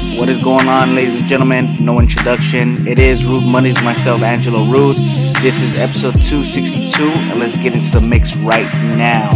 What is going on, ladies and gentlemen? No introduction. It is Rude Mondays, myself, Angelo Rude. This is episode 262, and let's get into the mix right now.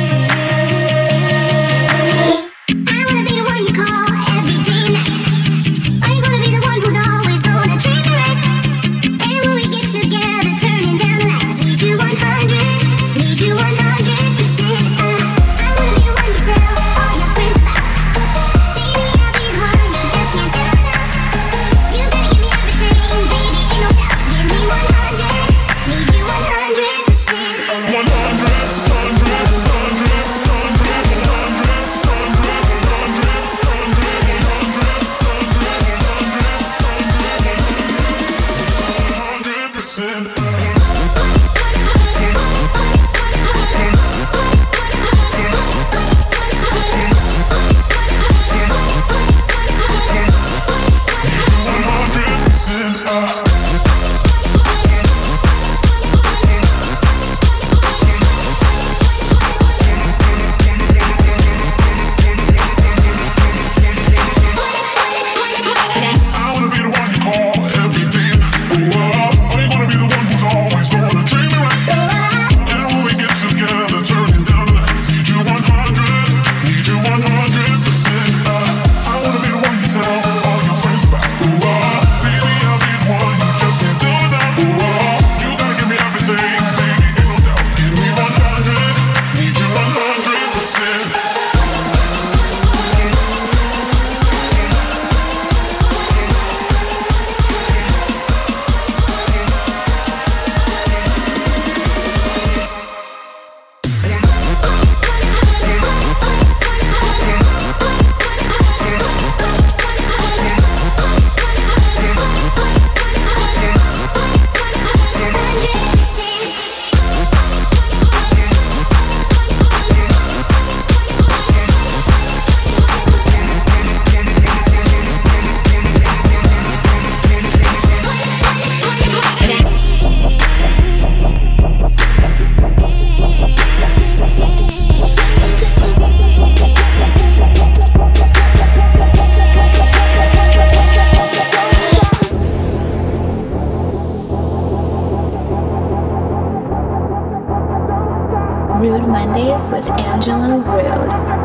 Rude Mondays with Angelo Rude.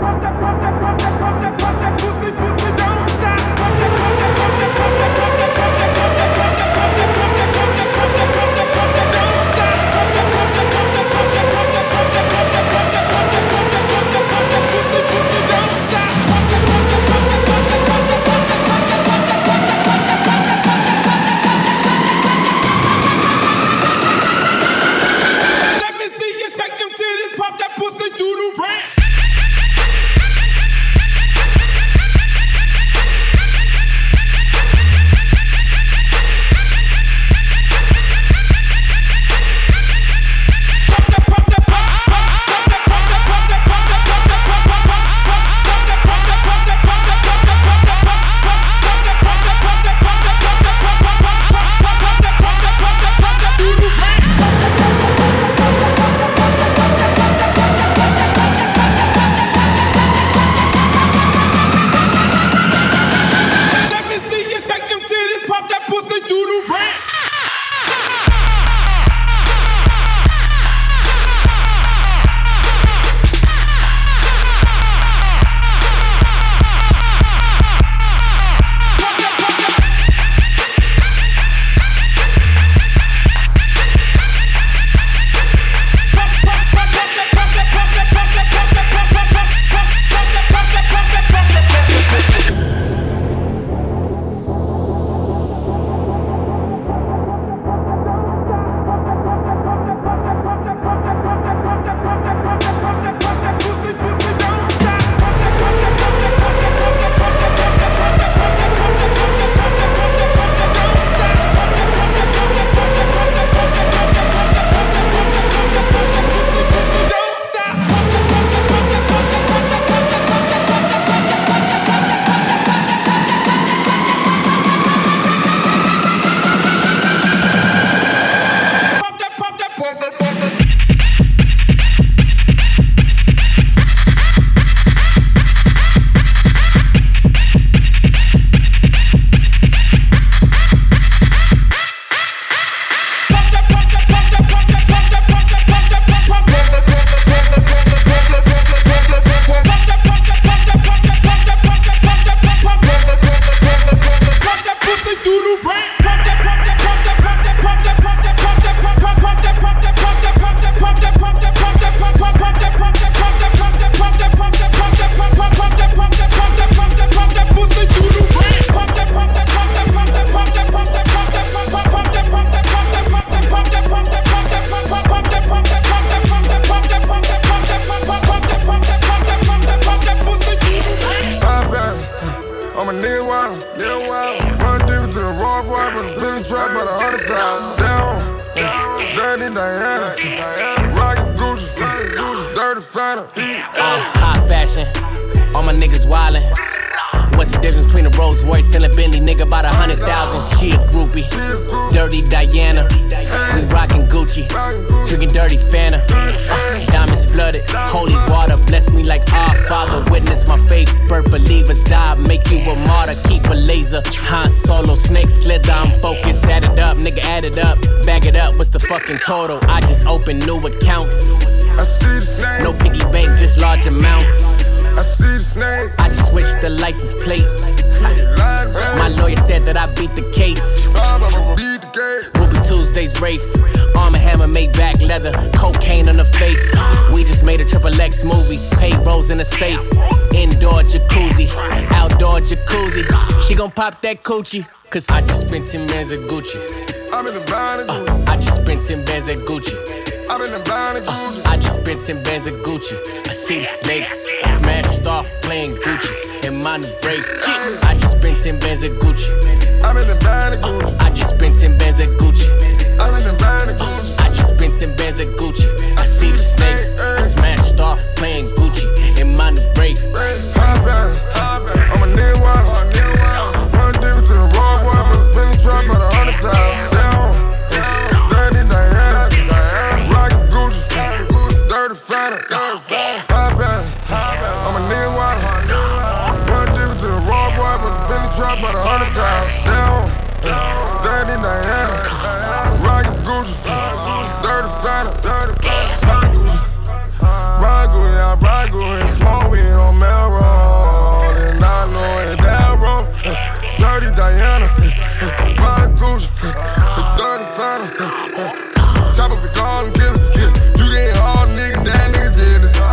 Pop that pussy, do the rap. Run deep to the raw boy, but the Billy trap by the 100,000. Down, Dirty Diana, rockin' Gucci, Dirty Fanta. High fashion, all my niggas wildin'. What's the difference between a Rolls Royce and a Bentley? Nigga, about 100,000. She a groupie. Dirty Diana. We rockin' Gucci. Drinking dirty Fanta. Diamonds flooded. Holy water. Bless me like our Father. Witness my faith. Birth believers die. Make you a martyr. Keep a laser. Han Solo. Snake slither. I'm focused. Add it up. Nigga, add it up. Bag it up. What's the fucking total? I just opened new accounts. I see the snake. No piggy bank, just large amounts. I see the snake. I just switched the license plate. My lawyer said that I beat the case. Ruby Tuesdays, Rafe. Arm & Hammer, made back leather. Cocaine on the face. We just made a XXX movie. Payrolls in a safe. Indoor jacuzzi. Outdoor jacuzzi. She gon' pop that coochie. Cause I just spent 10 bands at Gucci. I'm in the blind of Gucci. I just spent 10 bands at Gucci. I'm in the blind of Gucci. I just spent 10 bands at Gucci. I see the snakes. I smashed off playing Gucci. In my new break. I just spent 10 bands at Gucci. I'm in the blind of Gucci. I just spent 10 bands at Gucci. I'm in the blind of Gucci. I just spent 10 bands at Gucci. I see the snakes. I smashed off playing Gucci. In my new break. I'm a nigga wild. Run deep to the raw boy, but the Billy trap by the 100,000. Down, Dirty Diana, rockin' Gucci, Dirty Fanta. I'm a nigga wild. Run deep to the raw boy, but the Billy trap by the 100,000. Down, Dirty Diana, rockin' Gucci, Dirty Fanta. Ride Gucci, small weed on Melrose, and I know it that road. Dirty Diana, ride Gucci, the Dirty Fanta. Chop up your car and kill it. You get hard, nigga, that nigga get this.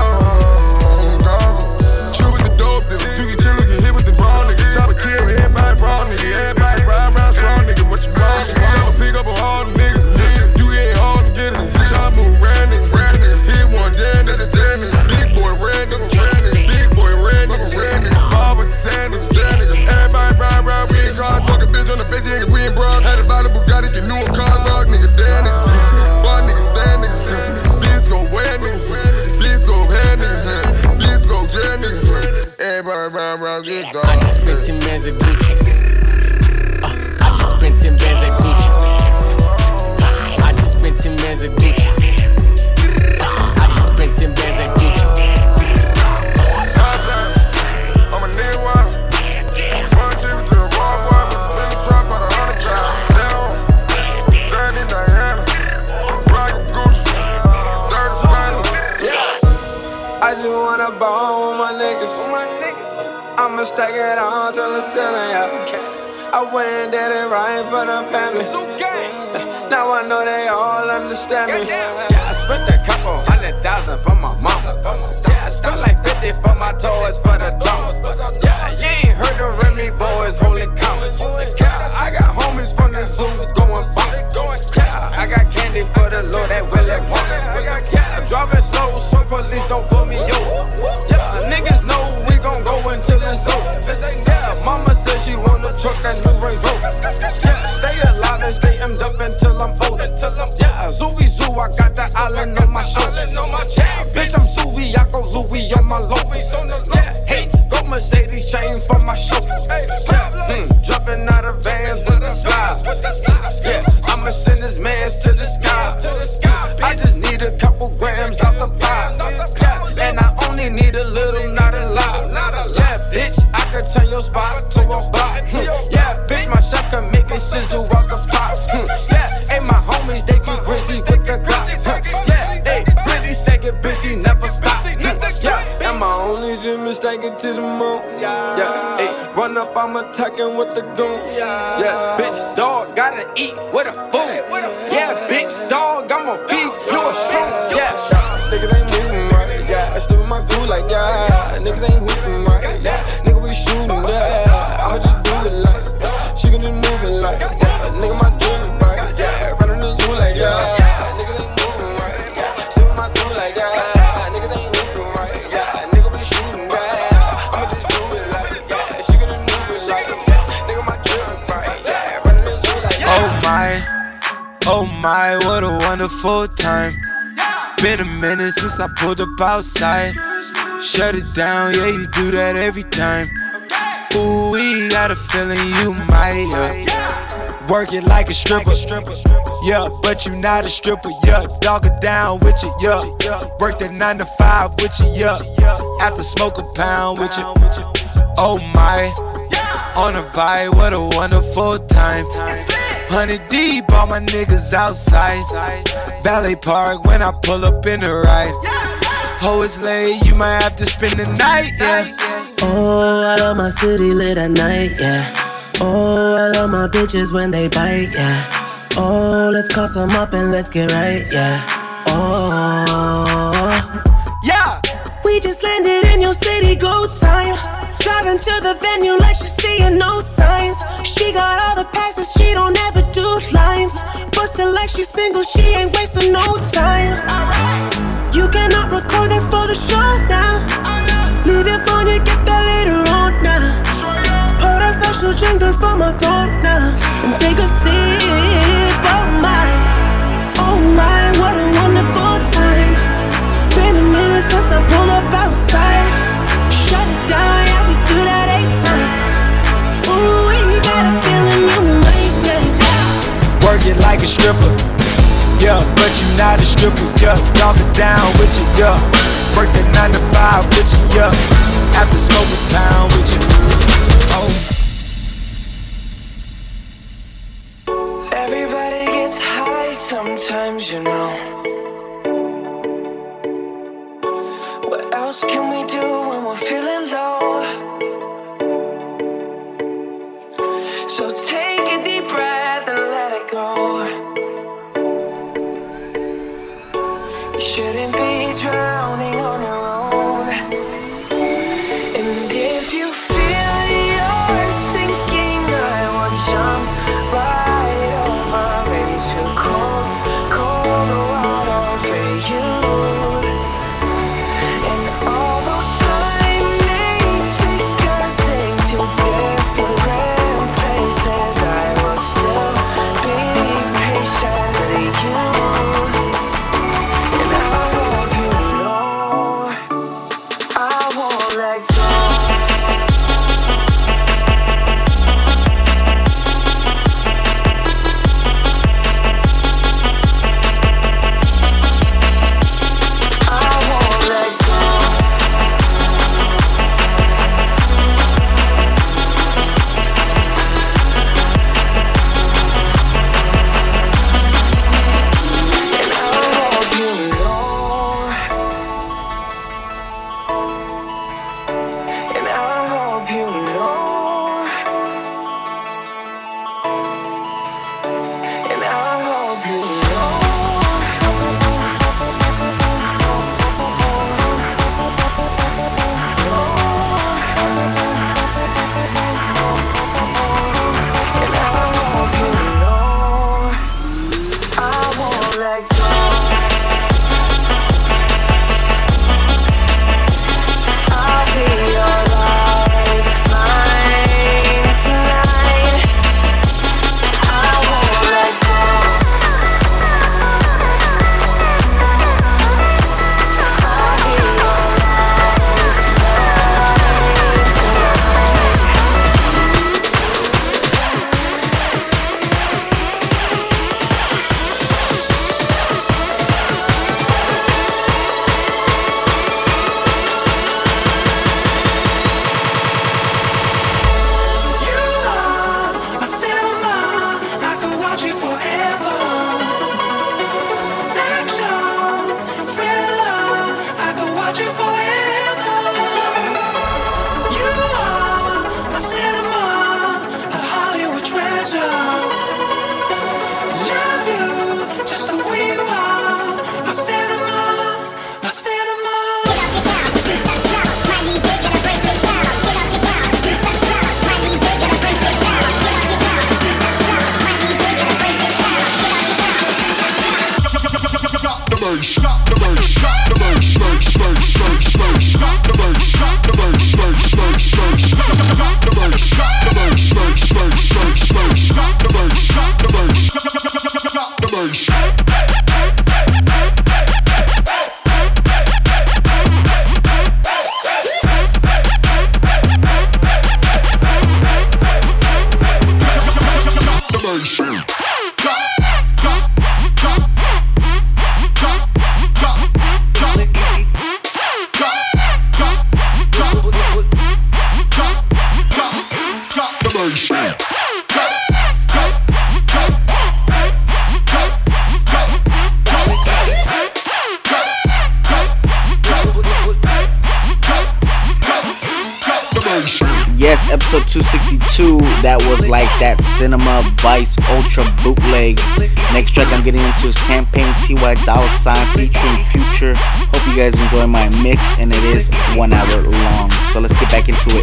Chill with the dope dealers, you can chill, get hit with the brown niggas. Chop a kill, everybody brown nigga, everybody ride around strong nigga. What you want? Chop a pick up on all the niggas, you get hard and get it. Chop move, ran nigga, hit one, dead nigga, big boy, red nigga, big boy, red nigga, Bob with the sand nigga. Everybody ride, we ain't cars, fuck a bitch on the base, nigga, we ain't broad. Had about a Bugatti, get new cars, fuck nigga, dead nigga. Fuck nigga, stand nigga, bitch go wear nigga, bitch go hair nigga, bitch go jail nigga. Everybody ride, get dog. I just spent 10 bands at Gucci. I just spent 10 bands at Gucci. I just spent 10 bands at Gucci. I just spent 10 bands at Gucci. I'm a nigga wild. Run deep to the raw boy, but the Billy trap by the 100,000. Down, Dirty Diana, rockin' Gucci, Dirty Fanta. I just wanna ball my niggas. I'ma stack it on till the ceiling, yeah. I went and did it right for the family. Now I know they all understand me. Yeah, I spent a couple 100,000 for my mama. Yeah, I spent like 50 for my toys for the drums. Yeah, you ain't heard the Remy boys, holy cow. Yeah, I got homies from the zoo going bump. Yeah, I got candy for the Lord that Willie want. Yeah, driving slow so police don't pull me over. Yeah, niggas know we gon' go until it's over. Yeah, mama said she want a truck that new Range Rover. Yeah, stay alive and stay emmed up until I'm older. Yeah, Zooey Zoo, I got the island on my shoulders. Yeah, bitch, I'm Zooey, I go Zooey on my loafers. Yeah, hey, go Mercedes chains for my chauffeurs. Yeah, jumping out of vans with the flies. Yeah, I'ma send this mans to the sky. I just need a couple grams out the pie. Yeah, and I only need a little, not a lot. Yeah, bitch, I could turn your spot to a block. Yeah, bitch, my chef can make it sizzle out the pot. Yeah, hey, my homies, they be busy with the Glock. Yeah, hey, really say get busy, never stop. Yeah, and my only dream is take it to the moon. Yeah, hey, run up, I'm attacking with the goon. Yeah, bitch, dog, gotta eat with a fool. Yeah, bitch, dog, I'm a piece, you a shroom. Yeah, niggas ain't moving right. Yeah, I still with my crew like yeah. Niggas ain't hooping right. Yeah, nigga we shooting. Yeah, I'ma just do it like she gon' just move it like nigga my dream right. Yeah, running the zoo like yeah. Niggas ain't moving right. Yeah, still with my crew like yeah. Niggas ain't hooping right. Yeah, nigga we shooting. Yeah, I'ma just do it like yeah. She gon' just move it like. Oh my, what a wonderful time. Been a minute since I pulled up outside. Shut it down, yeah, you do that every time. Ooh, we got a feeling you might, work it like a stripper, yeah, but you not a stripper, yeah. Dog it down with you, yeah. Work that 9 to 5 with you, yeah. After smoke a pound with you. Oh my, on a vibe, what a wonderful time. 100 deep, all my niggas outside. Valet Park when I pull up in the ride. Oh, it's late, you might have to spend the night, yeah. Oh, I love my city lit at night, yeah. Oh, I love my bitches when they bite, yeah. Oh, let's call some up and let's get right, yeah. Oh, yeah. We just landed in your city, go time. Driving to the venue like she's seeing no signs. She got all the passes, she don't ever do lines. Bustin' like she's single, she ain't wasting no time. You cannot record that for the show now. Leave your phone, you get that later on now. Pour that special drink that's for my throat now. And take a sip, oh my, what a wonderful time. Been a minute since I pulled up outside. Shut it down, yeah, we do that 8 times. Ooh, we got a feeling you might, yeah. Work it like a stripper, yeah, but you not a stripper, yeah. Dog it down with you, yeah. Work that 9 to 5 with you, yeah. After smoke a pound with you. Oh. Everybody gets high sometimes, you know. What else can we do when we're feeling low? So take a deep breath and let it go. You shouldn't be drowning on your own. And if you feel you're sinking, I will jump right over into cold, cold water for you. And although time may take us into different places, I will still be patient with you. And I hope you know I won't let go. I won't let go. And I hope you know. And I hope you know. And I hope you know. And I hope you know I won't let go. I'll be your lifeline tonight. I won't let go. I'll be your lifeline tonight. You are my cinema, I could watch it forever. Action, thriller, I could watch it forever. You are my cinema, a Hollywood treasure. Love you just the way you are, my cinema, my cinema. Drop the Yes, episode 262, that was like that Cinema Vice Ultra bootleg. Next track I'm getting into is Campaign T.Y. Dolla $ign featuring Future. Hope you guys enjoy my mix, and it is 1 hour long. So let's get back into it.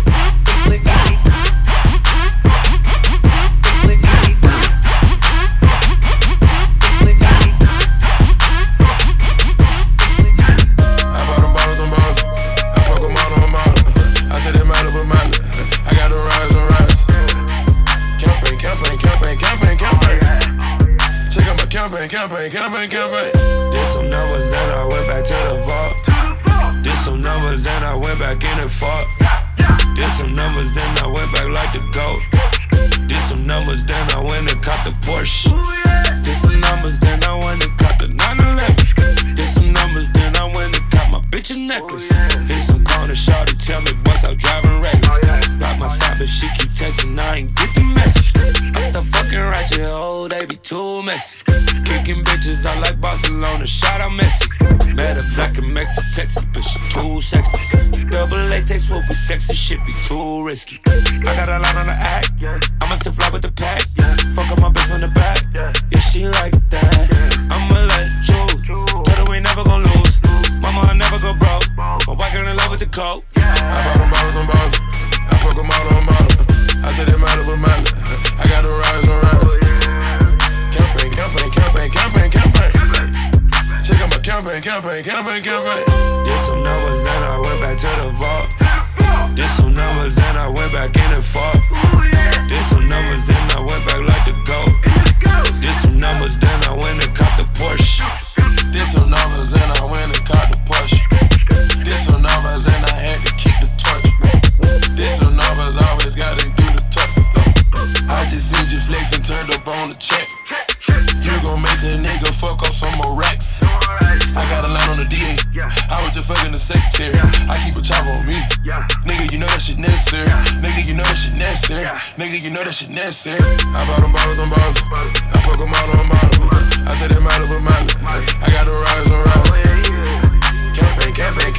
Campaign. Did some numbers, then I went back to the vault. Did some numbers, then I went back in and fought. Did some numbers, then I went back like the GOAT. Did some numbers, then I went and caught the Porsche. Did some numbers, then I went and caught the 911. Did some numbers, then I went and caught my bitch a necklace. Hit some corner, shawty, tell me boys I'm driving reckless. Block my side, but she keep texting, I ain't get the message. I still fucking ratchet, oh, they be too messy. Kicking bitches, I like Barcelona, shout out Messi. Met a black and Mexican, Texas, but she too sexy. Double latex will be sexy, shit be too risky. I got a line on the act, I'ma still fly with the pack. Fuck up my bitch from the back, yeah, she like that. I'ma let it choose, tell her we never gon' lose. Mama, I never go broke, my wife girl in love with the coke. I bought them bottles on bottles, I fuck them all on bottles. I take them out of a mile, I got the rise on rise. Campaign. Check out my campaign. Did some numbers, then I went back to the vault. Did some numbers, then I went back in and fought. Did some numbers, then I went back like the GOAT. Did some numbers, then I went and caught the Porsche. Did some numbers, and I went and caught the Porsche. Did some numbers, and I had to keep the torch. Did some numbers, always gotta do the touch. I just seen you flex and turned up on the check. You gon' make a nigga fuck up some more racks. I got a line on the DA. I was just fucking the secretary. I keep a chopper on me. Nigga, you know that shit necessary. Nigga, you know that shit necessary. Nigga, you know that shit necessary. I bought them bottles on bottles. I fuck them all on bottles. I take them out of a mile. I got the rise on rise. Campaign.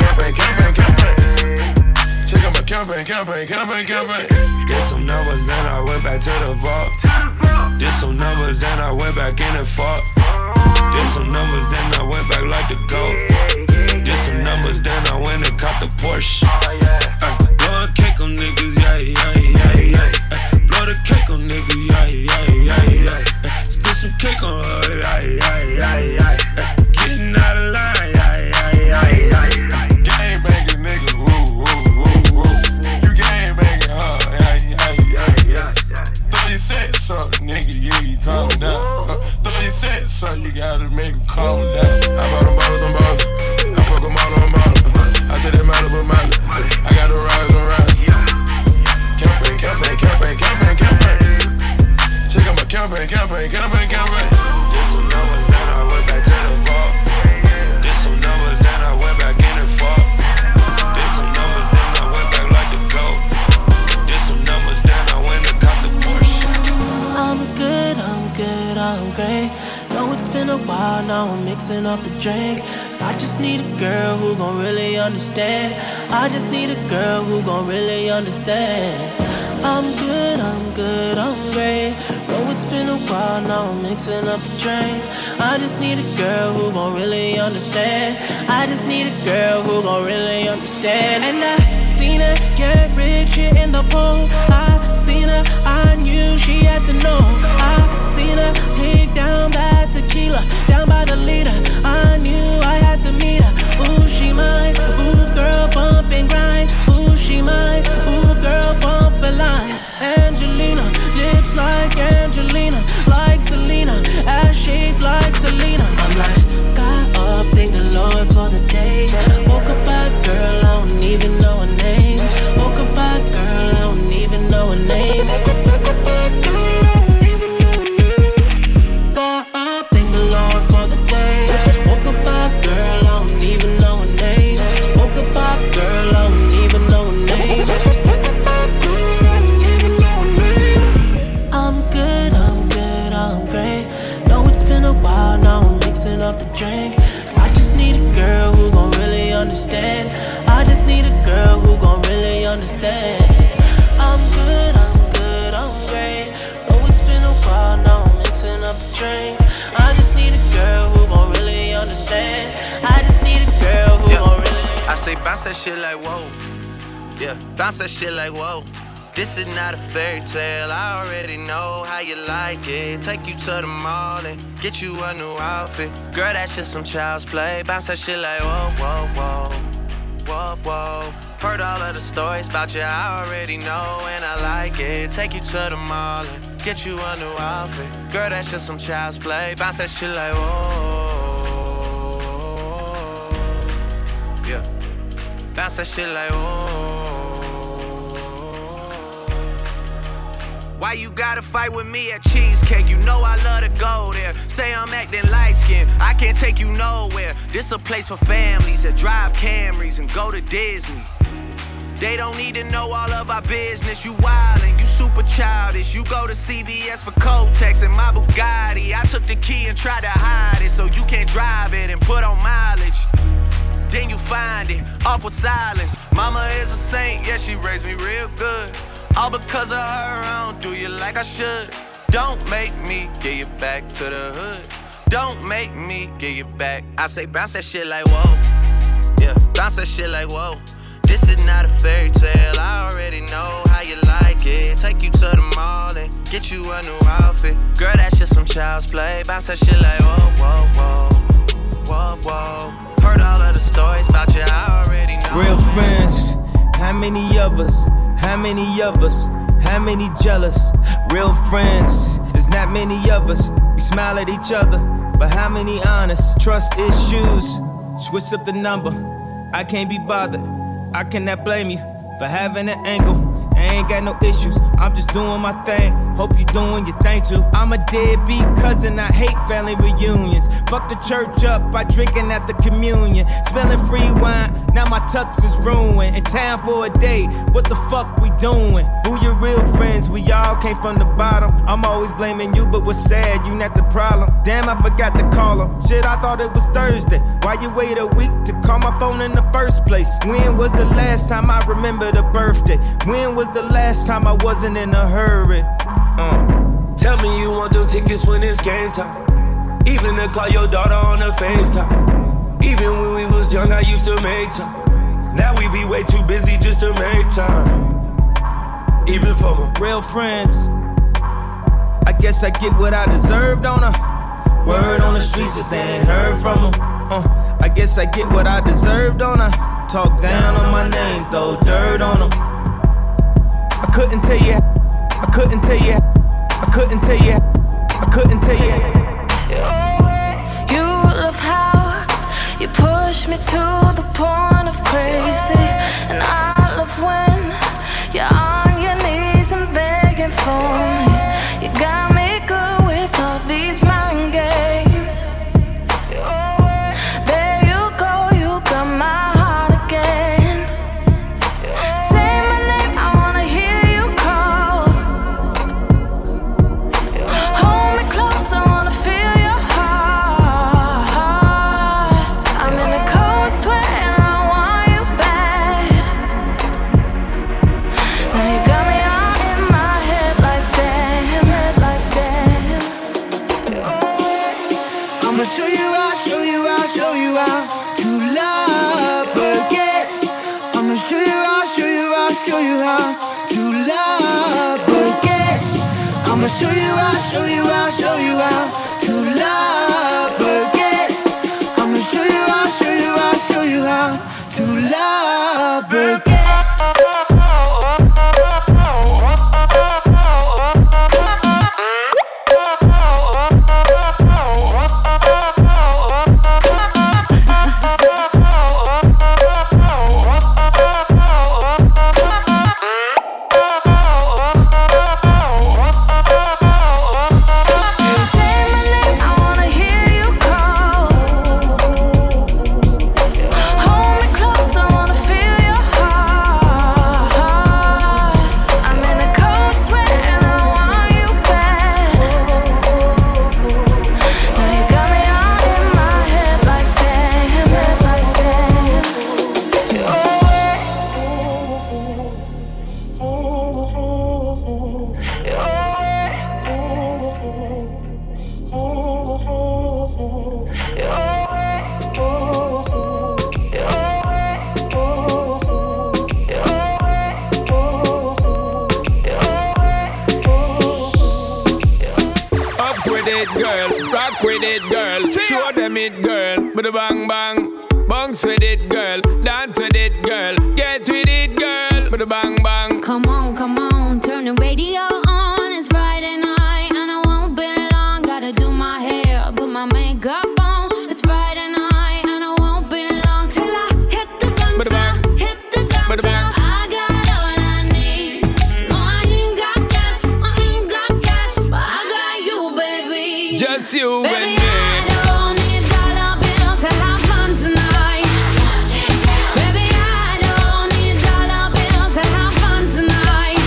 Check out my campaign. Did some numbers, then I went back to the vault. Did some numbers, then I went back in and fought. Did some numbers, then I went back like the GOAT. Did some numbers, then I went and caught the Porsche. Blowin' cake on niggas, yeah. Blow the cake on niggas, yeah. Spit some cake on her, yeah. Getting out of line, yeah. Gang banging nigga, woo. You gang banging, huh, yeah. Throw your sets up, nigga, yeah, you calm down. Throw your sets up, you gotta make them calm down. I bought them bottles on bottles, I fuck them all on bottles. I take them out of a mile, I got the rise on rise. Campaign. Check out my campaign. Did some numbers, then I went back to the vault. Did some numbers, then I went back in and fought. Did some numbers, then I went back like the GOAT. Did some numbers, then I went and caught the Porsche. I'm great. Know it's been a while, now I'm mixing up the drink. I just need a girl who gon' really understand. I'm good, I'm great. Know it's been a while, now I'm mixing up the drink. I just need a girl who gon' really understand. And I seen her get rich here in the pool. I seen her, I knew she had to know. I seen her take down that tequila, down by the leader. I knew I had to meet her. Ooh, she mine. Ooh, girl, bump and grind. Ooh, she mine. Ooh, girl, bump a line. Angelina, lips like Angelina, like Selena, ass shaped like bounce that shit like whoa. Yeah, bounce that shit like whoa. This is not a fairy tale, I already know how you like it. Take you to the mall and get you a new outfit. Girl, that's just some child's play. Bounce that shit like whoa, whoa, whoa. Whoa, whoa. Heard all of the stories about you, I already know and I like it. Take you to the mall and get you a new outfit. Girl, that's just some child's play. Bounce that shit like whoa. Yeah. Bounce that shit like whoa. Why you gotta fight with me at Cheesecake? You know I love to go there. Say I'm acting light-skinned, I can't take you nowhere. This a place for families that drive Camrys and go to Disney. They don't need to know all of our business. You wildin', you super childish. You go to CVS for Kotex and my Bugatti. I took the key and tried to hide it so you can't drive it and put on mileage. Then you find it, awkward silence. Mama is a saint, yeah, she raised me real good. All because of her, I don't do you like I should. Don't make me get you back to the hood. Don't make me get you back. I say bounce that shit like whoa. Yeah, bounce that shit like whoa. This is not a fairy tale, I already know how you like it. Take you to the mall and get you a new outfit. Girl, that's just some child's play. Bounce that shit like whoa, whoa, whoa. Whoa, whoa. Heard all of the stories about you, I already know. Real friends, how many of us? How many of us? How many jealous? Real friends, there's not many of us. We smile at each other, but how many honest? Trust issues, switch up the number. I can't be bothered, I cannot blame you for having an angle. I ain't got no issues, I'm just doing my thing. Hope you doing your thing too. I'm a deadbeat cousin, I hate family reunions. Fuck the church up by drinking at the communion. Smelling free wine, now my tux is ruined. In town for a day, what the fuck we doing? Who your real friends? We all came from the bottom. I'm always blaming you, but what's sad, you not the problem. Damn, I forgot to call him. Shit, I thought it was Thursday. Why you wait a week to call my phone in the first place? When was the last time I remembered a birthday? When was the last time I wasn't in a hurry? Tell me you want them tickets when it's game time. Even to call your daughter on the FaceTime. Even when we was young, I used to make time. Now we be way too busy just to make time. Even for my real friends, I guess I get what I deserved on her. Word on the streets if they ain't heard from them. I guess I get what I deserved on her. Talk down on my name, throw dirt on them. I couldn't tell you, I couldn't tell you, I couldn't tell you, I couldn't tell you. You love how you push me to the point of crazy, and I love when you're on your knees and begging for me. You got me good with all these mind games. There you go, you got my heart again. Say my name, I wanna hear you call. Hold me close, I wanna feel your heart. I'm in a cold sweat and I want you bad. Now you got me all in my head like damn, I'ma show you how, show you how, show you how to love again. I'ma show you how, show you how, show you how to love again. I'ma show you how, show you how, show you how to love again. I'ma show you how, show you how, show you how to love again. say my name, I wanna it, girl. Rock with it, girl. Show them it, girl. Bada bang bang. Bounce with it, girl. Dance with it, girl. Get with it, girl. Bada bang bang. Come on, turn the radio on. It's Friday night and I won't be long. Gotta do my hair, put my makeup on. It's Friday night and I won't be long till I hit the dance floor. Hit the dance floor. I got all I need. No, I ain't got cash, but I got you, baby. Just you baby, and me. I don't need dollar bills to have fun tonight. Baby, I don't need dollar bills to have fun tonight.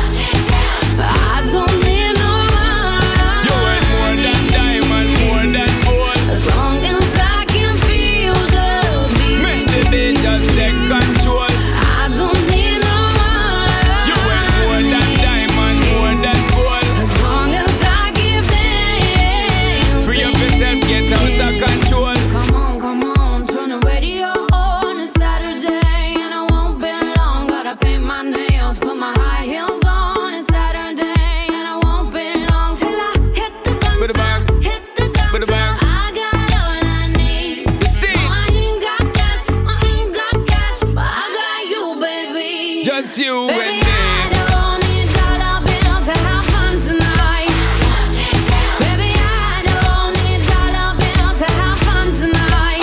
I don't need no money. You ain't more than diamond, more than gold. As long as I can feel the beat. Make the beat just take control. I don't need no money. You ain't more than diamond, more than gold. As long as I give dance. Free up yourself, get out of control. Come on, turn the radio on. It's Saturday and I won't be long. Gotta paint my nails, put my high heels on. It's Saturday and I won't be long till I hit the dance floor. Hit the dance floor. I got all I need. No, I ain't got cash, but I got you, baby. Just you Baby, and me. I don't need dollar bills to have fun tonight. Baby, I don't need dollar bills to have fun tonight.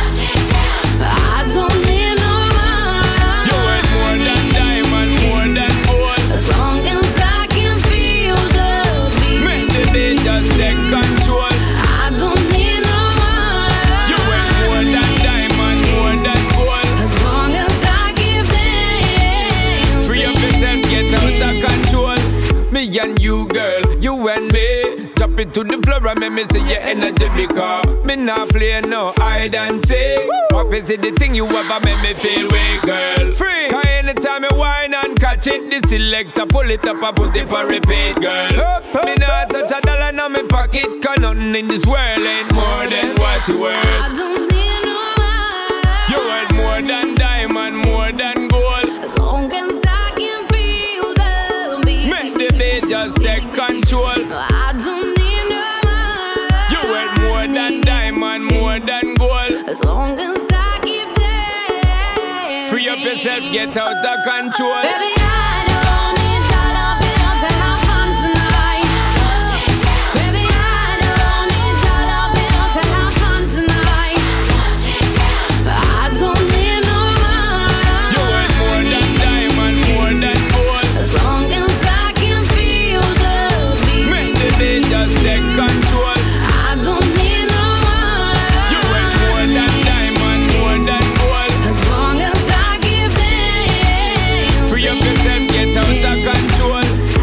I don't need no money. You ain't more than diamond, more than gold. As long as I can feel the beat. Make the beat just take control. I don't need no money. You ain't more than diamond, more than gold. As long as I give dance. Free up yourself, get out of control. Me and you, girl, you and me. Drop it to the floor and make me see your energy because me not play no hide and seek. Office is the thing you ever make me feel weak, girl. Free. Cause anytime you whine and catch it, the selector pull it up and put it for repeat, girl. Me not touch a dollar in my pocket, cause nothing in this world ain't more than what you worth. I don't need no money. You worth more than diamond, more than gold. As long as I can feel the beat. Make the beat just take control. I don't need no money. You worth more than diamond, more than gold. As long as I keep dancing. Free up yourself, get out of control. Baby, I don't need dollar bills to have fun tonight. Baby, I don't need dollar bills to have fun tonight. I don't need no money. You worth more than diamond, more than gold. As long as I can feel the beat. Make the beat just take control. I don't need no money. You worth more than diamond, more than gold. As long as I give dance. Free up yourself, get out of control.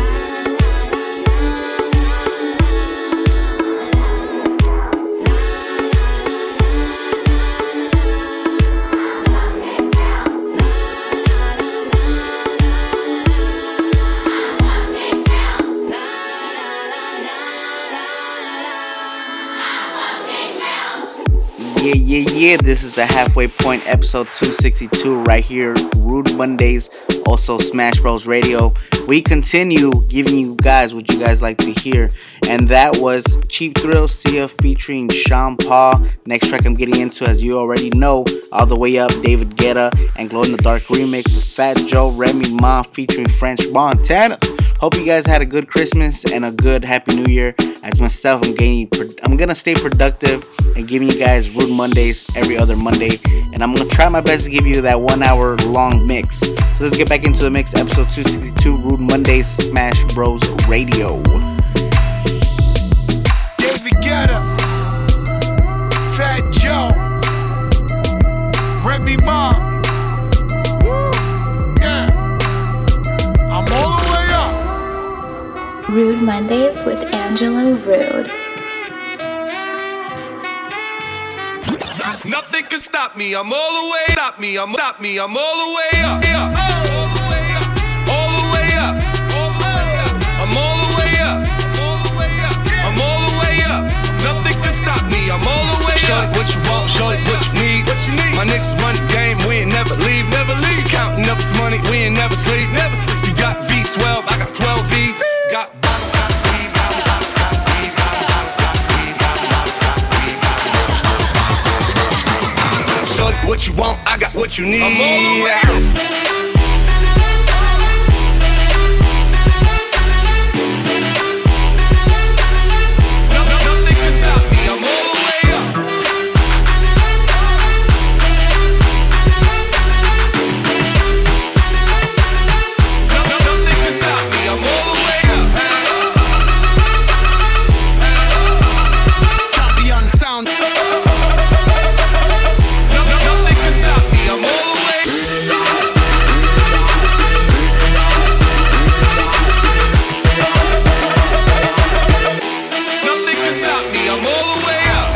Yeah, this is the Halfway Point, episode 262 right here, Rude Mondays, also Smash Bros Radio. We continue giving you guys what you guys like to hear, and that was Cheap Thrill, Sia featuring Sean Paul. Next track I'm getting into, as you already know, All the Way Up, David Guetta, and Glow in the Dark remix of Fat Joe, Remy Ma featuring French Montana. Hope you guys had a good Christmas and a good Happy New Year. As myself, I'm gonna stay productive and giving you guys Rude Mondays every other Monday, and I'm gonna try my best to give you that 1 hour long mix. So let's get back into the mix. Episode 262, Rude Mondays, Smash Bros Radio. David Guetta, Fat Joe, Remy Ma. Woo, yeah, I'm all the way up. Rude Mondays with Angela Rude. Nothing can stop me. I'm all the way up. I'm all the way up. Yeah. All the way up. All the way up. I'm all the way up. I'm all the way up. Nothing can stop me. I'm all the way up. Show it what you want. Show it what you need. My niggas run the game. We ain't never leave. Counting up this money. We ain't never sleep. You got V12. I got 12 V's. Got bottles. Got weed. Got what you want, I got what you need. I'm all the way up. Nothing can stop me. I'm all the way up. Nothing can stop me. I'm all the way up. Copy on sound. Nothing can stop me. I'm all the way. Nothing can stop me. I'm all the way up.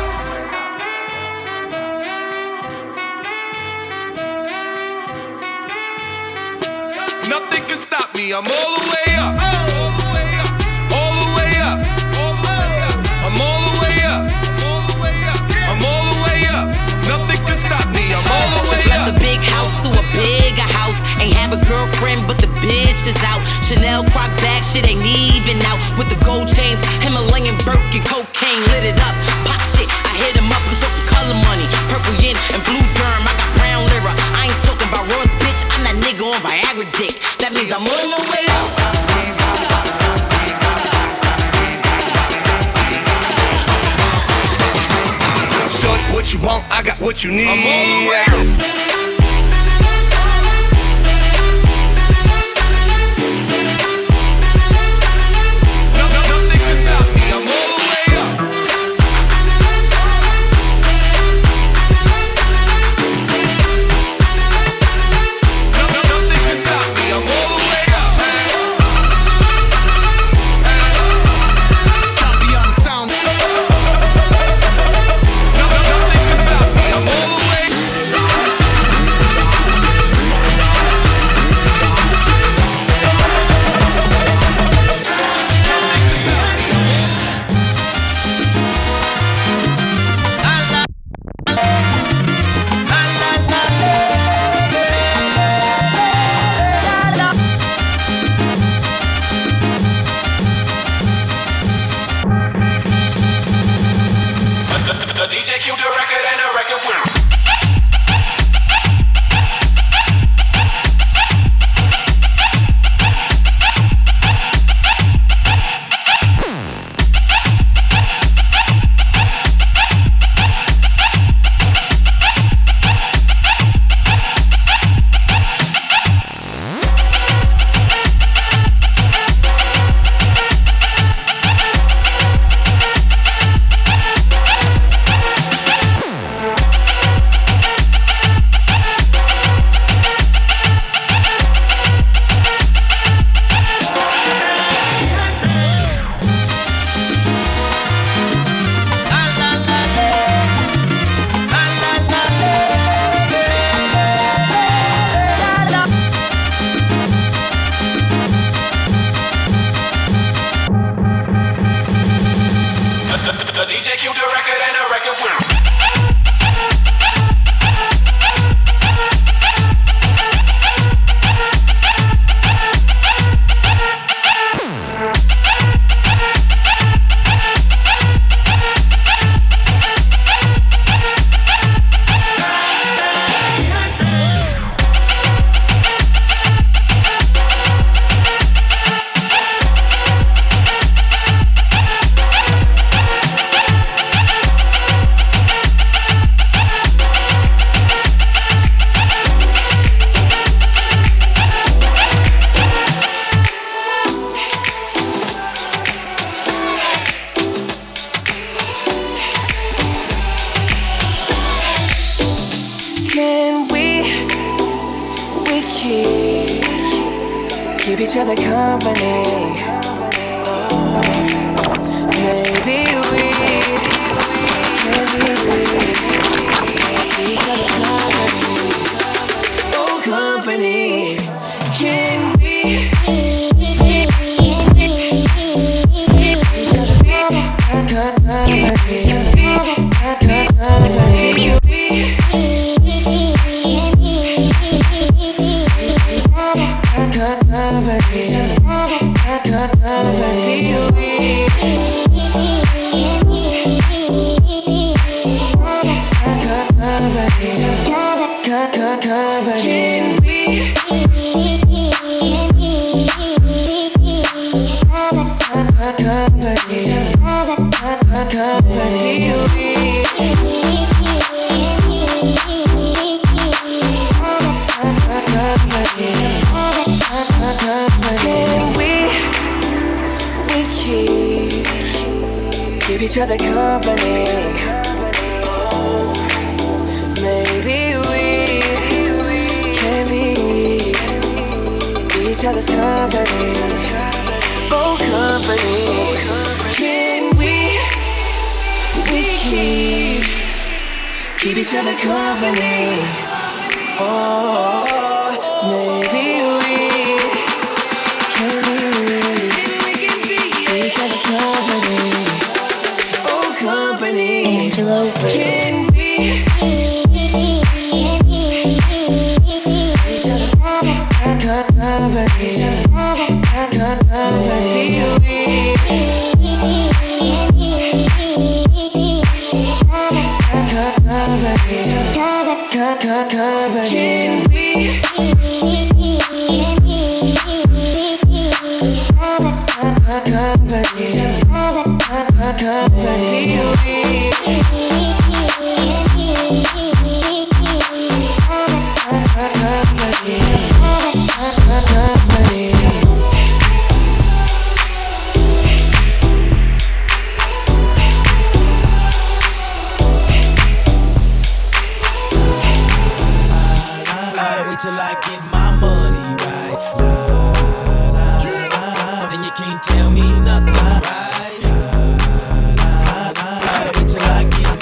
Nothing can stop me. I'm all the way up. All the way up. All the way up. I'm all the way up. I'm all the way up. Nothing can stop me. I'm all the way Just left up. the big house to a bigger house. Ain't have a girlfriend, but the bitch is out. Chanel croc bag, shit ain't even out. With the gold chains, Himalayan Birkin, cocaine lit it up. Pop shit, I hit him up, I'm talking color money. Purple yin and blue derm, I got brown lira. I ain't talking about Ross, bitch, I'm that nigga on Viagra dick. That means I'm on the way up. Shorty, what you want, I got what you need. I'm all the way up. Nothing can stop me. I'm all the way up. Nothing can stop me. I'm all the way up. Copy on sound. Nothing can stop me. I'm all the way. The DJ cued the record and the record went. The DJ cued the record and the record went. keep each other company. Oh, maybe we can be each other's company. Oh, company. Can we each other's company? Yeah. Keep each other company. Oh, maybe we can be each other's company. Oh, company. Can we keep each other company? Oh, maybe we can be each other's company. Company. Angelo Rude. Can we till I get my money right. La, la, la. Then you can't tell me nothing right. La, la, la. Wait till I get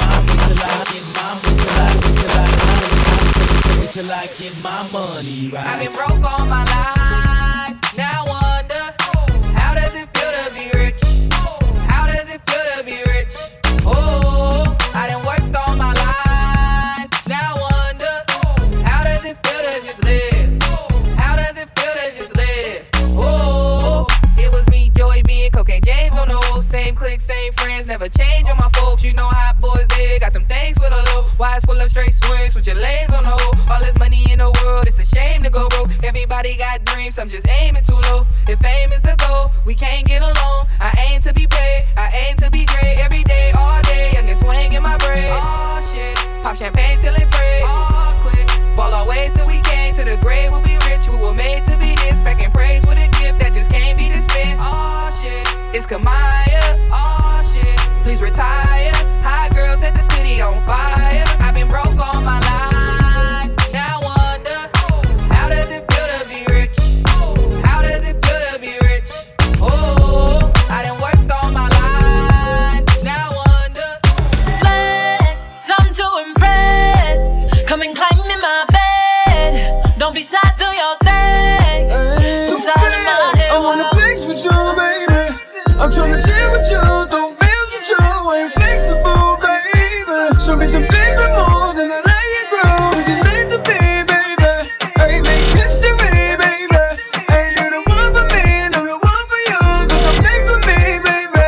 my money right. I've been broke all my life. Now I wonder, how does it feel to be rich? How does it feel to be rich? Oh, I done worked all my life. Now I wonder, how does it feel to just live? How does it feel to just live? Oh, it was me, Joey B, and Cocaine James on the whole. Same clique, same friends, never change on my folks. You know how boys is, got them things for the low. Wise full of straight swings with your lanes on the hole. All this money in the world, it's a shame to go broke. Everybody got dreams, I'm just aiming too low. If fame is the goal, we can't get along. I aim to be paid, I aim to be great. Every day, all day, young and swing in my braids. Oh shit, pop champagne till it breaks. Oh, quit, ball our ways till we came to the grave. We'll be rich, we were made to be this. Back in praise with a gift that just can't be dismissed. Oh shit, it's Kamaya. Oh shit, please retire. Hot girls set the city on fire. I've been broke all my life. Now I wonder, how does it feel to be rich? How does it feel to be rich? Oh, I done worked all my life. Now I wonder. Flex, time to impress. Come and climb in my bed. Don't be shy, do your thing. So I wanna flex with you, baby. I'm tryna chill with you. Don't feel with you. I ain't flexible, baby. Show me something more than I let you grow. Cause it's meant to be, baby. I make history, baby. Ain't you the one for me, and I'm the one for you. So come flex with me, baby.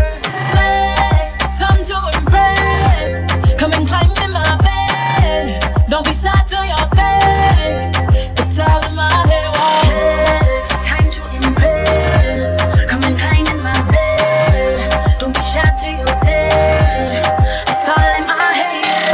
Flex, time to impress. Come and climb in my bed. Don't be shy, do your thing. It's all in my head. Flex, time to impress. Come and climb in my bed. Don't be shy, do your thing. It's all in my head.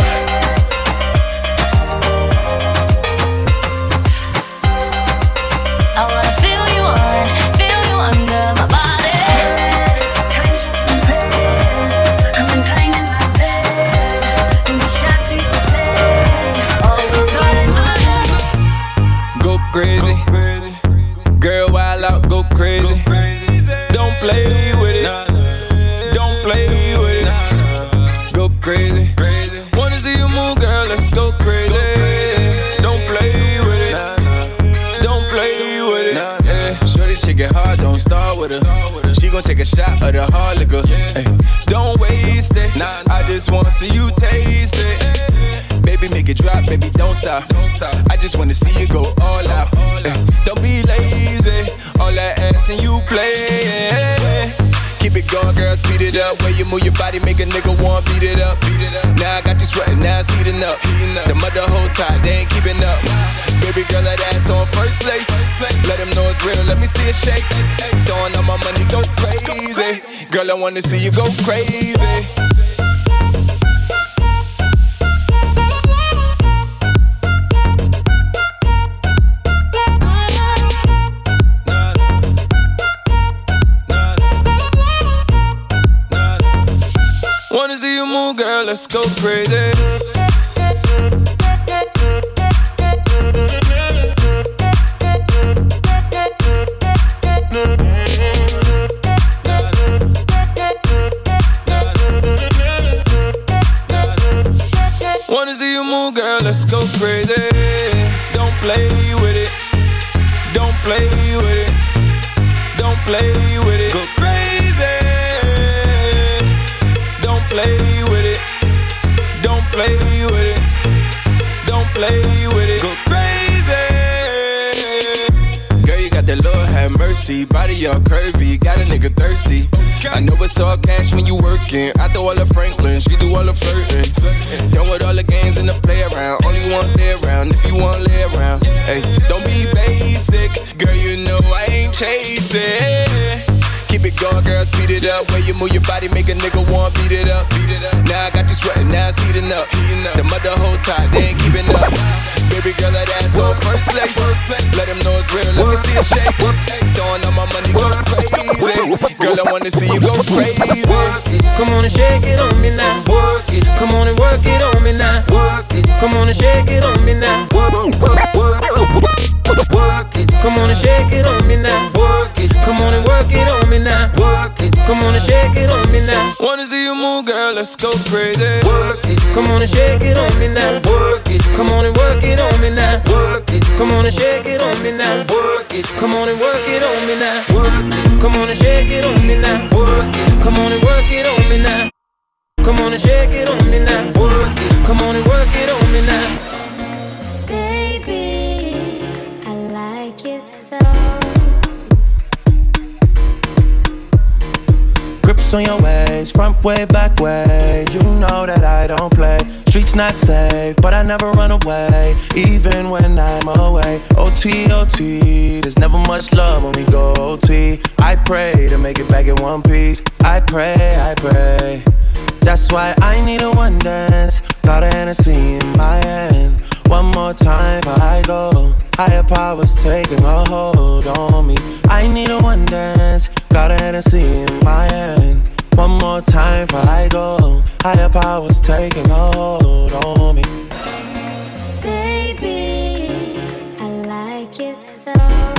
I wanna feel you under my body. Flex, time to impress. Come and climb in my bed. Don't be shy, do your thing. It's all in my head. Go crazy, girl, wild out, go crazy. Don't play with it, don't play with it. Go crazy, wanna see you move, girl, let's go crazy. Don't play with it, don't play with it. Yeah. Shorty, shit get hard, don't start with her. She gon' take a shot of the hard liquor. Ay, don't waste it, I just wanna see you taste it. Baby, make it drop, baby, don't stop. I just wanna see you go all out. Don't be lazy, all that ass and you play. Keep it going, girl, girl, speed it up. Way you move your body, make a nigga want beat it up. Now I got you sweating, now it's heating up. The mother hoes tight, they ain't keeping up. Baby girl, that ass on first place. Let them know it's real, let me see it shake. Throwing all my money, go crazy. Girl, I wanna see you go crazy. Wanna see you move, girl, let's go crazy. Wanna see you move, girl, let's go crazy. Don't play with it. Don't play with it. Don't play with it. Go crazy. Don't play with it. Don't play with it. Don't play with it. Go crazy. Girl, you got that Lord have mercy. Body all curvy, got a nigga thirsty. I know it's all cash when you working. I throw all the Franklin, she do all the flirting. Done with all the games and the play around. Only one stay around if you want to lay around. Hey, don't be basic, girl. You know I ain't chasing. Keep it going, girl, speed it up. Way you move your body, make a nigga want beat it up. Now I got you sweating, now it's heating up. The mother hoes tight, they ain't keeping up. Baby girl, that ass on first place. Let them know it's real, let me see it shake. Throwing all my money, go crazy. Girl, I wanna see you go crazy. Come on and shake it on me now. Work it. Come on and work it on me now. Work it. Come on and shake it on me now. Work it. Come on and shake it on me now. Work it. Come on and work it on me now. Work it. Come on and shake it on me now. Wanna see you move, girl, let's go crazy. Work it. Come on and shake it on me now. Work it. Come on and work it on me now. Work it. Come on and shake it on me now. Work it. Come on and work it on me now. Work it. Come on and shake it on me now. Work it. Come on and work it on me now. Come on and shake it on me now. Work it. Come on and work it on me now. Baby, I like it so. Grips on your ways, front way, back way. You know that I don't play. Streets not safe, but I never run away, even when I'm away. OT, OT, there's never much love when we go OT. I pray to make it back in one piece. I pray, I pray. That's why I need a one dance. Got a Hennessy in my hand. One more time before I go. Higher powers taking a hold on me. I need a one dance. Got a Hennessy in my hand. One more time before I go. Higher powers taking a hold on me. Baby, I like it so.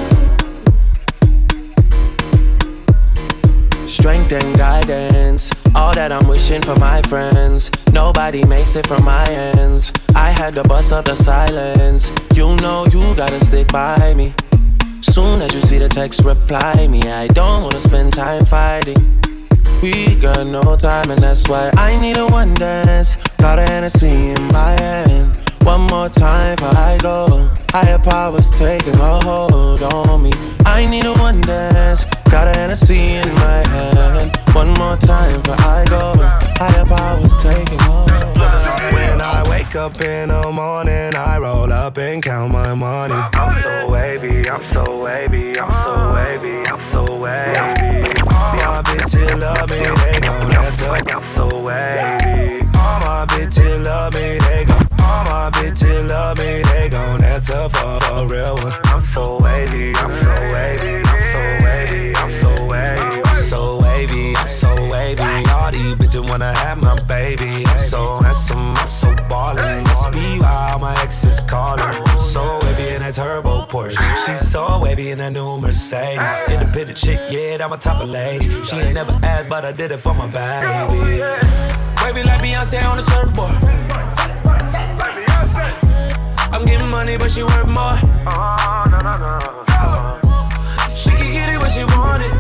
Strength and guidance, all that I'm wishing for my friends. Nobody makes it from my ends. I had to bust up the silence. You know you gotta stick by me. Soon as you see the text, reply me. I don't wanna spend time fighting. We got no time and that's why I need a one dance. Got a Hennessy in my hand. One more time before I go. Higher powers taking a hold on me. I need a one dance. Got a Hennessy in my hand. One more time before I go. Higher powers taking a hold on me. When I wake up in the morning, I roll up and count my money. I'm so wavy, I'm so wavy, I'm so wavy, I'm so wavy. All my bitches love me, they gon' answer. I'm so wavy. All my bitches love me, they gon'. All my bitches love me, they gon' answer for a real one. I'm so wavy, I'm so wavy, I'm so wavy, I'm so wavy. I'm so wavy, I'm so wavy. All these bitches wanna have my baby. I'm so handsome, I'm so ballin'. Must be why all my exes callin'. I'm so wavy in that turbo Porsche. She's so wavy in that new Mercedes. Independent chick, yeah, I'm a top of lady. She ain't never asked, but I did it for my baby. Wavy like Beyonce on the surfboard. I'm getting money, but she worth more. She can get it when she want it.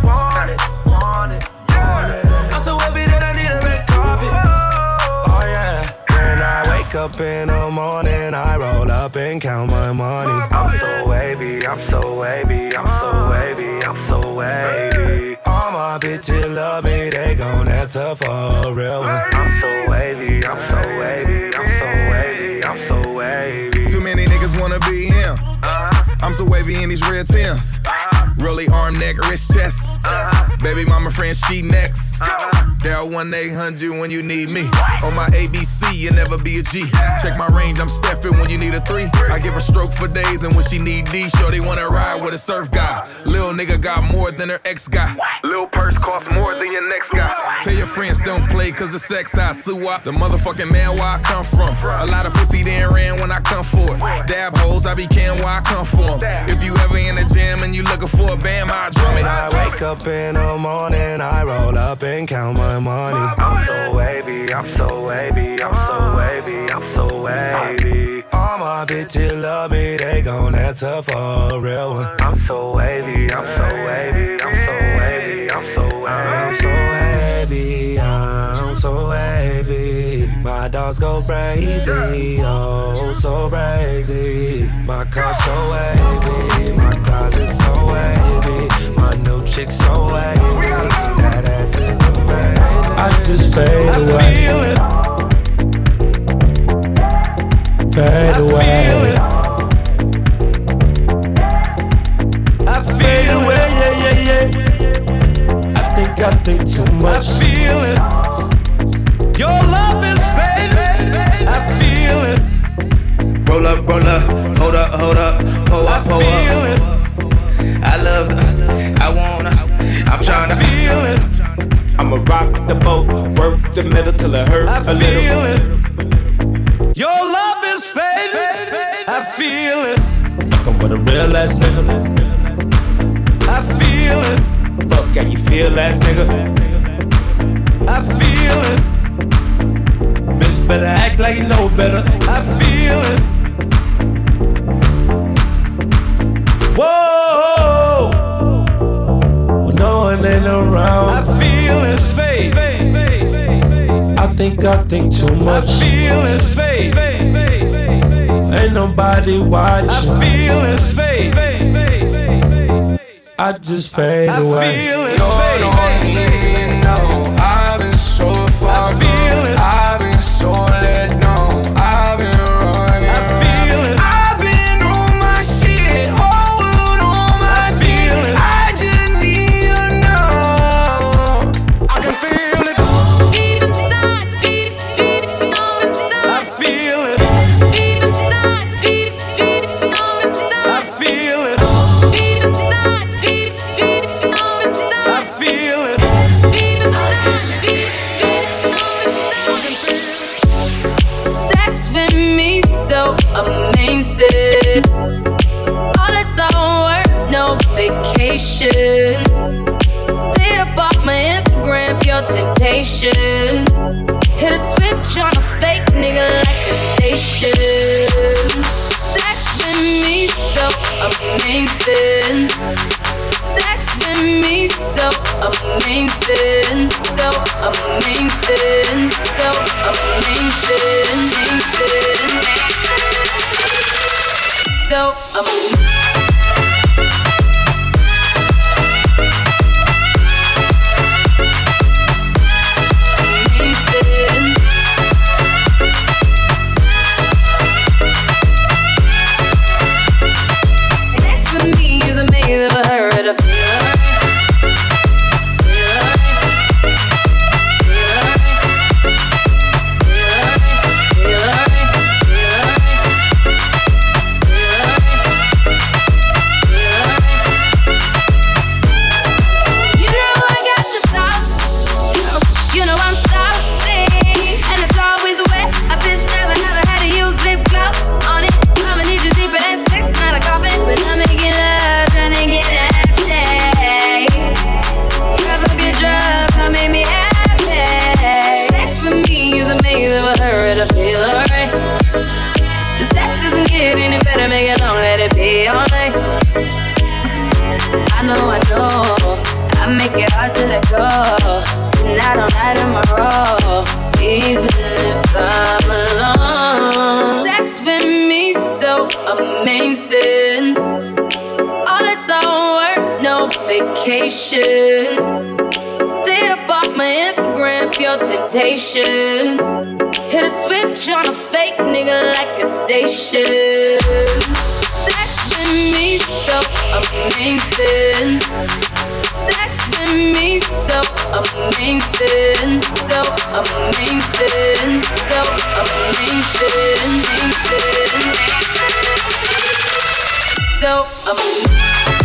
I'm so happy that I need a red carpet. Oh yeah. When I wake up in the morning, I roll up and count my money. I'm so wavy, I'm so wavy, I'm so wavy, I'm so wavy. All my bitches bitches love me, they gon' answer for a real one. I'm so wavy, I'm so wavy, I'm so wavy, I'm so wavy. Too many niggas wanna be him. I'm so wavy in these red Timbs. Really arm, neck, wrist, chest. Baby mama friend, she next. Dial 1-800 when you need me. On my ABC, you never be a G. Check my range, I'm Steffin' when you need a 3. I give her stroke for days, and when she need D, sure they wanna ride with a surf guy. Lil' nigga got more than her ex guy. Lil' purse costs more than your next guy. Tell your friends don't play cause of sex, I sue up. The motherfucking man where I come from. A lot of pussy then ran when I come for it. Dab hoes, I be can where I come from. If you ever in the gym and you looking for a bam, I drum it. I wake up in the morning, I roll up and count my money. I'm so wavy, I'm so wavy, I'm so wavy, I'm so wavy. All my bitches love me, they gon' answer for a real one. I'm so wavy, I'm so wavy, I'm so wavy, I'm so wavy. I'm so wavy, I'm so wavy. My dogs go crazy, oh so crazy. My car's so wavy, my closet so wavy. My new chick so wavy, that ass is amazing. I just fade away, fade away. I fade away, yeah. I think too much. I feel it. Your love is fading. I feel it. Roll up, hold up, pull up. I love the, I wanna, I'm tryna feel it. I'ma rock the boat, work the metal till it hurt a little. I feel it. Your love is fading. I feel it. Fuckin' with a real ass nigga. I feel it. Fuck, can you feel ass nigga? I feel it. Bitch better act like you know better. I feel it. Whoa, when no one ain't around, I feel it fade. I think too much. I feel it fade. Ain't nobody watching. I feel it fade. I just fade away. I feel it don't even know. I've been so far gone. I've been so let down. I've been running. I feel it. I've been on my shit. Whole world on my feet. I just need you now. I can feel it. Even start, I feel it. even start, I feel it. even start, I feel it. Sex with me so amazing. All that's all work, no vacation. Stay up off my Instagram, pure temptation. Hit a switch on a fake nigga like a station. Sex with me so amazing. Sex with me so amazing, so amazing, so amazing, so amazing. Sex with me is amazing, but I heard a feeling. Make it long, let it be all night. I know, I make it hard to let go. Tonight all night in my row, even if I'm alone. Sex with me so amazing. All that's all work, no vacation. up your temptation. Hit a switch on a fake nigga like a station. Sex with me so amazing. Sex with me so amazing. So amazing. So amazing. So amazing.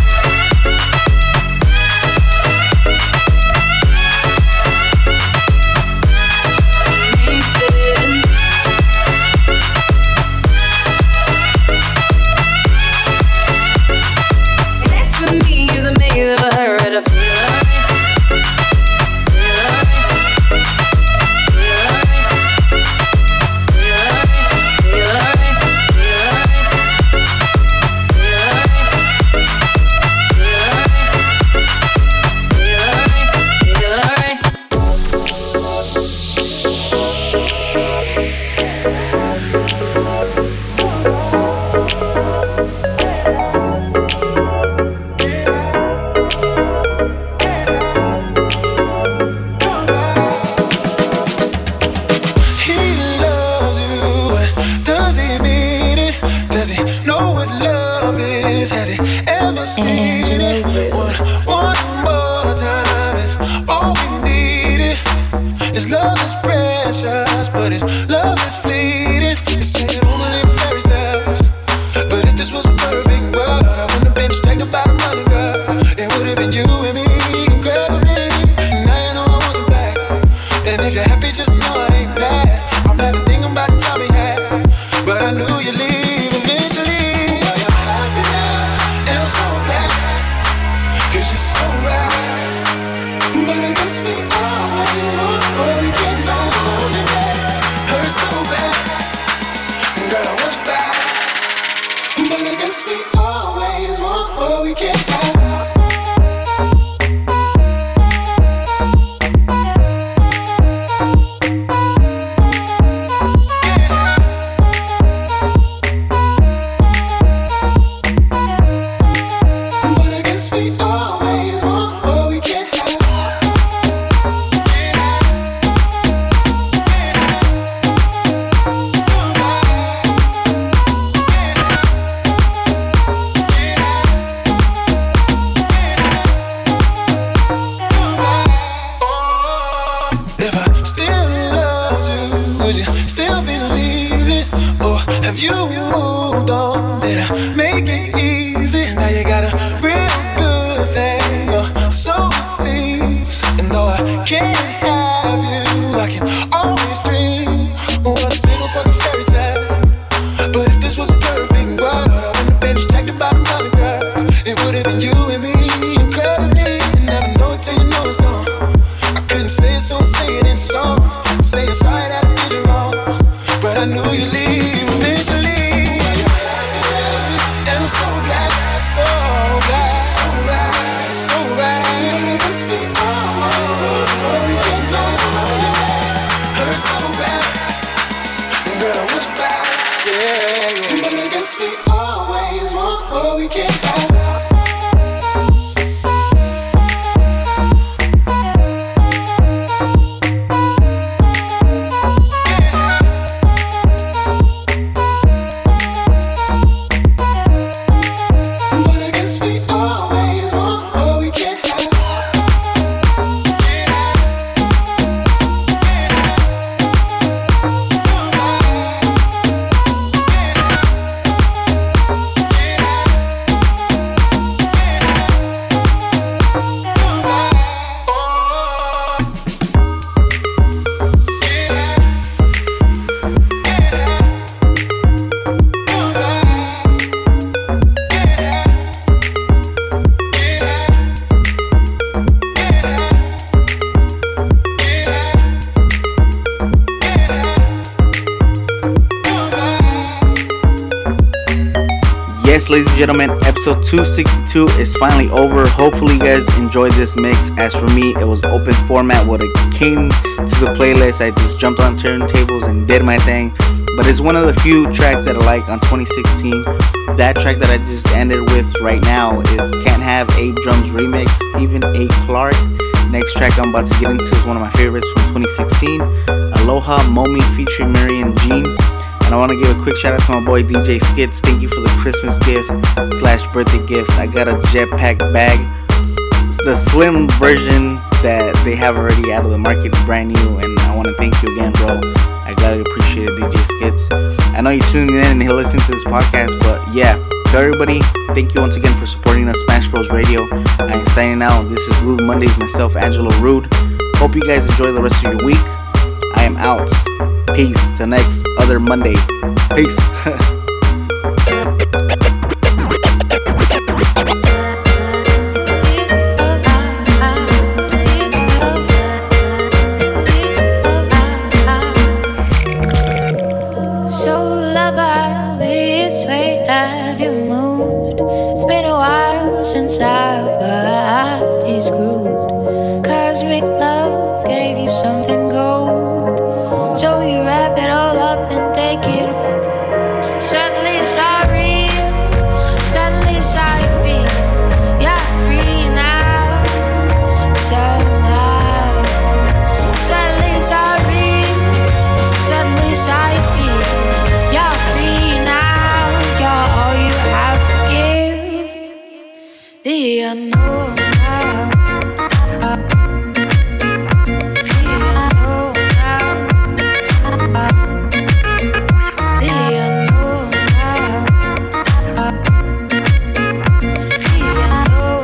Yes, ladies and gentlemen, episode 262 is finally over. Hopefully you guys enjoyed this mix. As for me, it was open format. When it came to the playlist, I just jumped on turntables and did my thing. But it's one of the few tracks that I like on 2016. That track that I just ended with right now is Can't Have Abe Drums remix, Stephen A. Clark. Next track I'm about to get into is one of my favorites from 2016, Aloha Momi featuring Marian Jean. And I want to give a quick shout out to my boy DJ Skits. Thank you for the Christmas gift / birthday gift. I got a jetpack bag. It's the slim version that they have already out of the market. It's brand new, and I want to thank you again, bro. I gotta appreciate it, DJ Skits. I know you're tuning in and listening to this podcast, but yeah, to everybody, thank you once again for supporting us, Smash Bros Radio. I'm signing out. This is Rude Mondays, myself, Angelo Rude. Hope you guys enjoy the rest of your week. I am out. Peace. Till next other Monday. Peace. Since our bodies grooved, cosmic love gave you something gold. So you wrap it all up and take it. Suddenly it's all real. Suddenly it's how you feel. You're free now. Somehow. Suddenly it's all real. Suddenly it's how you feel. You're free now. You're all you have to give. The unknown now. The unknown now. The unknown now. The unknown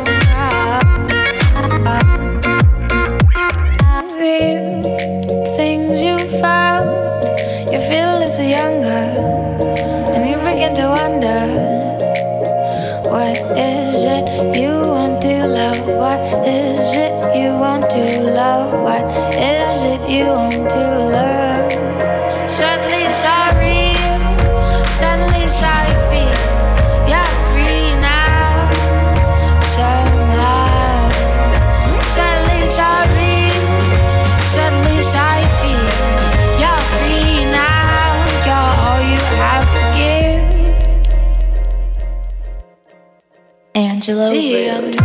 now. The things you found, you feel a little younger, and you begin to wonder. What is it you want to love? What is it you want to love? What is it you want to love? Suddenly it's all real. Suddenly it's how you feel. You're free now. Somehow. Suddenly it's all real. Suddenly it's how you feel. You're free now. You're all you have to give. Angelo Rude.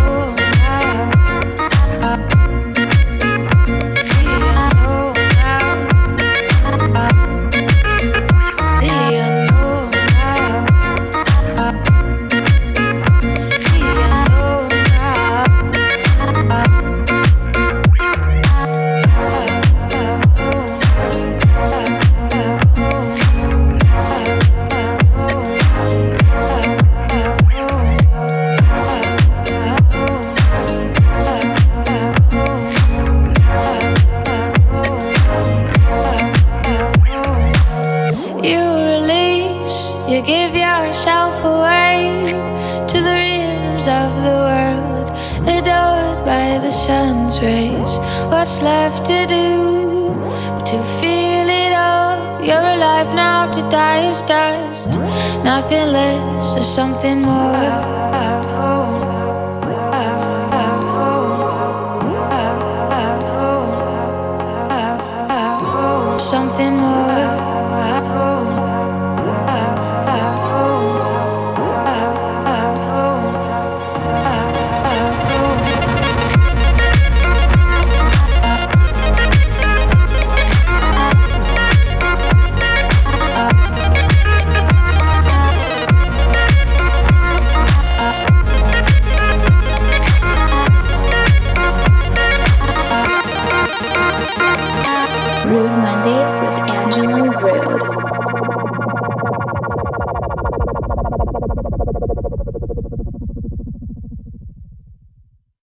You give yourself away to the rhythms of the world, adored by the sun's rays. What's left to do but to feel it all? You're alive now, to die is dust. Nothing less or something more. Something more.